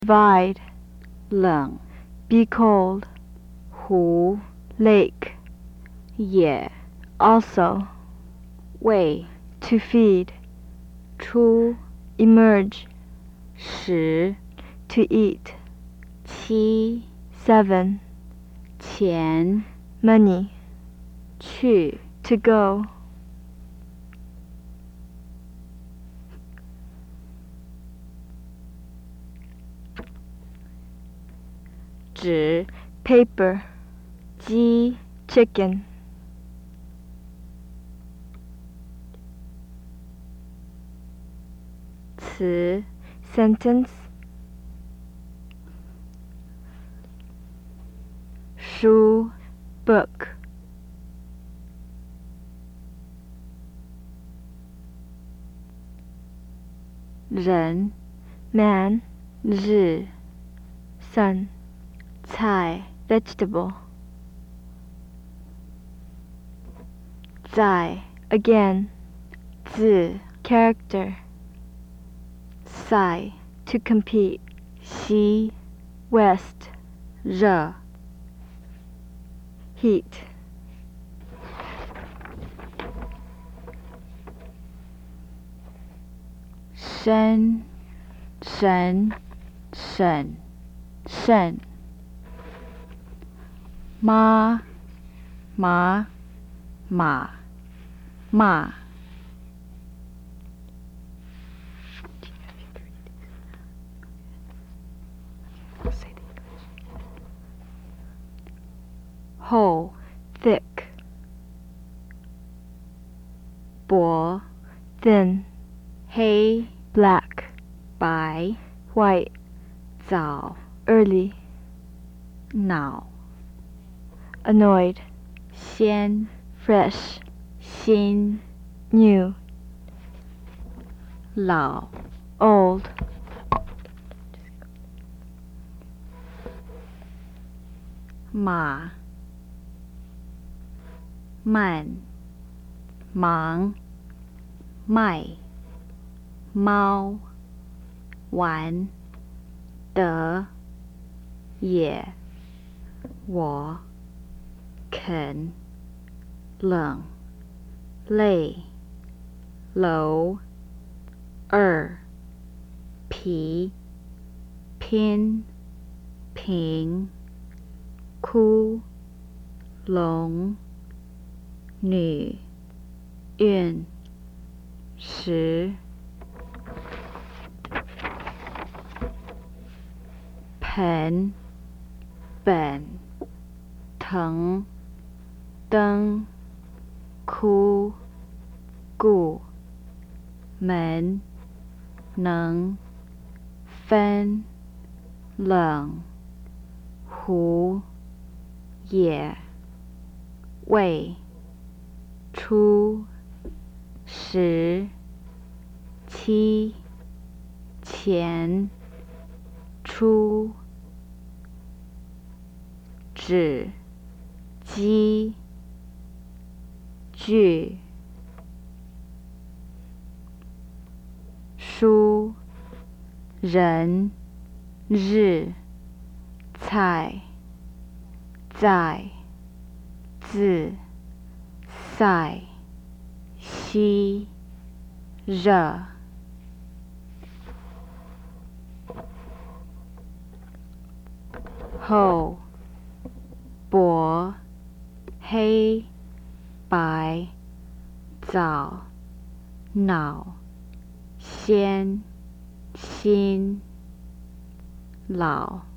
divide, 冷 be cold, 湖 lake, 也 also, 为 to feed, 出 emerge, 十 to eat, 七 7, 前 money, 去 to go, 纸 paper, 鸡 chicken, 词 sentence, 书 book, 人 man, 日 sun, 菜 vegetable, 在 again, 字 character, 赛 to compete, 西 west, 热 heat, 深神审慎妈马马骂 厚 thick, 薄 thin, 黑 black, 白 white, 早 early, 脑 annoyed, 鲜 fresh, 新 new, 老 old, 马慢忙卖猫玩得也我肯冷累楼二皮拼平窟聋女运时盆本藤灯哭故门能分冷湖也未出十七前出纸鸡句书人日菜在自赛西热厚薄黑白早脑先新老